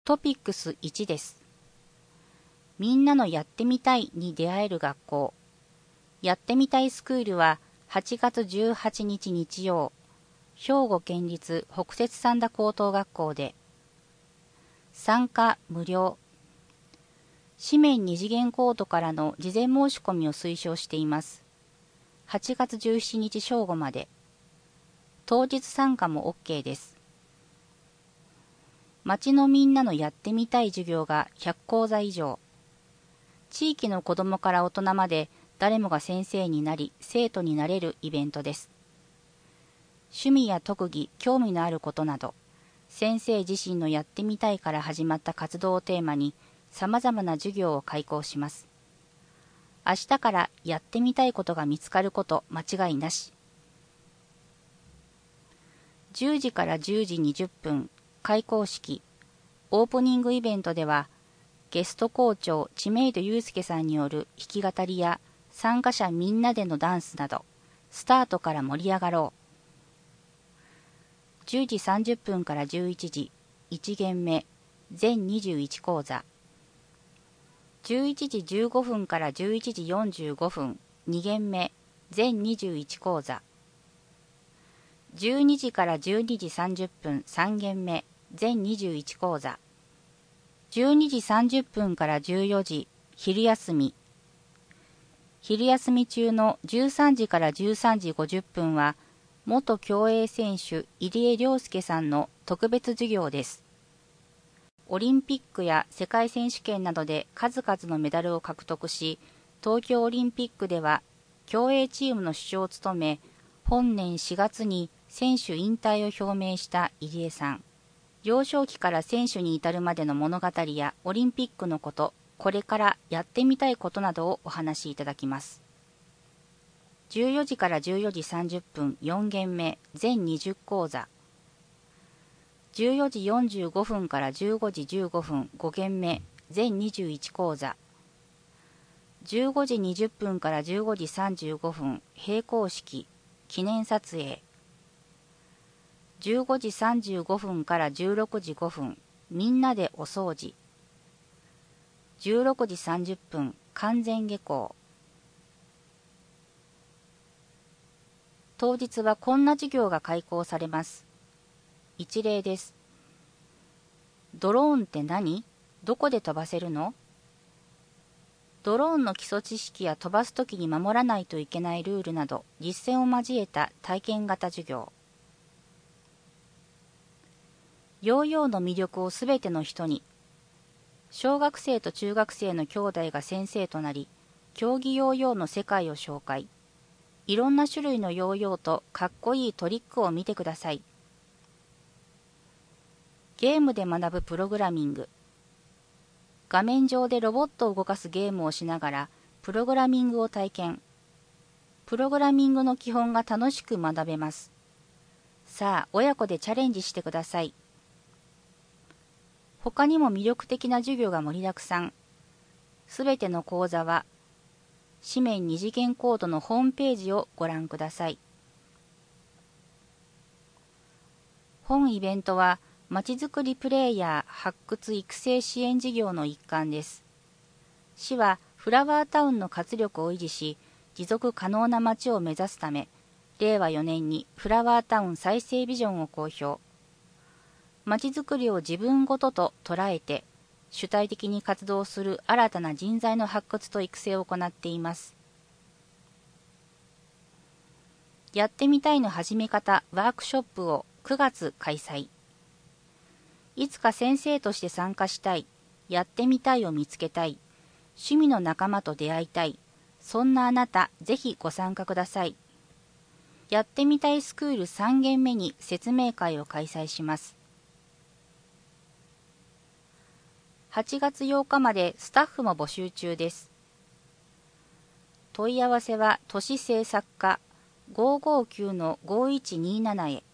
トピックス1です。みんなのやってみたいに出会える学校。やってみたいスクールは8月18日日曜、兵庫県立北摂三田高等学校で、参加無料。紙面二次元コードからの事前申し込みを推奨しています。8月17日正午まで。当日参加も OK です。町のみんなのやってみたい授業が100講座以上。地域の子どもから大人まで誰もが先生になり生徒になれるイベントです。趣味や特技、興味のあることなど、先生自身のやってみたいから始まった活動をテーマに様々な授業を開講します。明日からやってみたいことが見つかること間違いなし。10時から10時20分、開講式、オープニングイベントでは、ゲスト校長知名度祐介さんによる弾き語りや参加者みんなでのダンスなど、スタートから盛り上がろう。10時30分から11時、1限目、全21講座。11時15分から11時45分、2限目、全21講座。12時から12時30分、3限目、全21講座。12時30分から14時、昼休み。昼休み中の13時から13時50分は、元競泳選手入江陵介さんの特別授業です。オリンピックや世界選手権などで数々のメダルを獲得し、東京オリンピックでは競泳チームの主将を務め、本年4月に選手引退を表明した入江さん。幼少期から選手に至るまでの物語やオリンピックのこと、これからやってみたいことなどをお話しいただきます。14時から14時30分4限目、全20講座。14時45分から15時15分5限目、全21講座。15時20分から15時35分閉校式、記念撮影。15時35分から16時5分みんなでお掃除。16時30分完全下校。当日はこんな授業が開講されます。一例です。ドローンって何？どこで飛ばせるの？ドローンの基礎知識や飛ばすときに守らないといけないルールなど実践を交えた体験型授業。ヨーヨーの魅力をすべての人に。小学生と中学生の兄弟が先生となり、競技ヨーヨーの世界を紹介。いろんな種類のヨーヨーとかっこいいトリックを見てください。ゲームで学ぶプログラミング。画面上でロボットを動かすゲームをしながら、プログラミングを体験。プログラミングの基本が楽しく学べます。さあ、親子でチャレンジしてください。他にも魅力的な授業が盛りだくさん。すべての講座は、紙面二次元コードのホームページをご覧ください。本イベントは、まちづくりプレイヤー発掘育成支援事業の一環です。市はフラワータウンの活力を維持し、持続可能なまちを目指すため、令和4年にフラワータウン再生ビジョンを公表。まちづくりを自分ごとと捉えて、主体的に活動する新たな人材の発掘と育成を行っています。やってみたいの始め方ワークショップを9月開催。いつか先生として参加したい、やってみたいを見つけたい、趣味の仲間と出会いたい、そんなあなた、ぜひご参加ください。やってみたいスクール3限目に説明会を開催します。8月8日までスタッフも募集中です。問い合わせは都市政策課559-5127へ。